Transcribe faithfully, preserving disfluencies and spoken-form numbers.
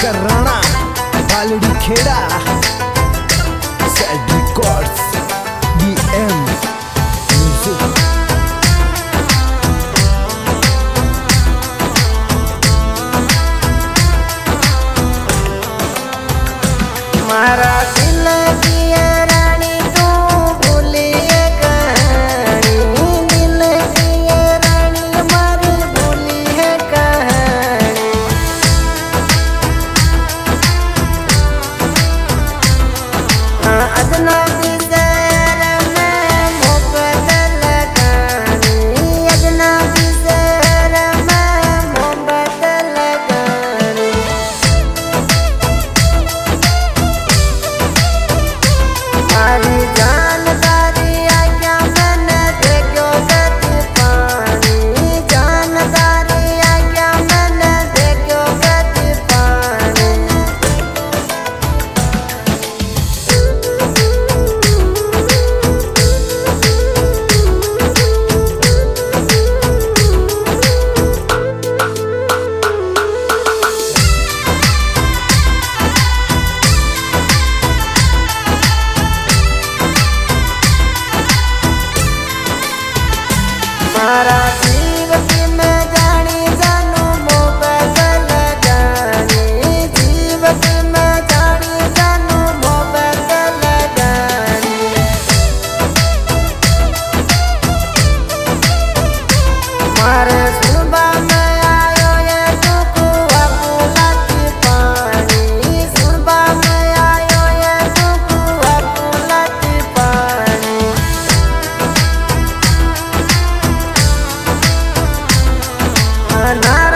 Shankar Rana Baldi Kheda sad records D M music. मारा दिल की रानी तू भूली कहानी, दिल की रानी हमारी भूली है कहानी। अजनबी शहर में मोहब्बत लगानी, अजनबी शहर में मोहब्बत लगानी। हमारी जानदारी आज्ञा मैंने देखो गति पानी, जानदारी आज्ञा मैंने देखो गति पानी। मारा जीव की मैं जानी जानू मोहब्बत लगानी, जीव की मैं जानी जानू मोहब्बत लगानी। मारे सुबह में आयो ये दुख अपुला की पानी, सुबह में आयो ये दुख अपुला की पानी। ना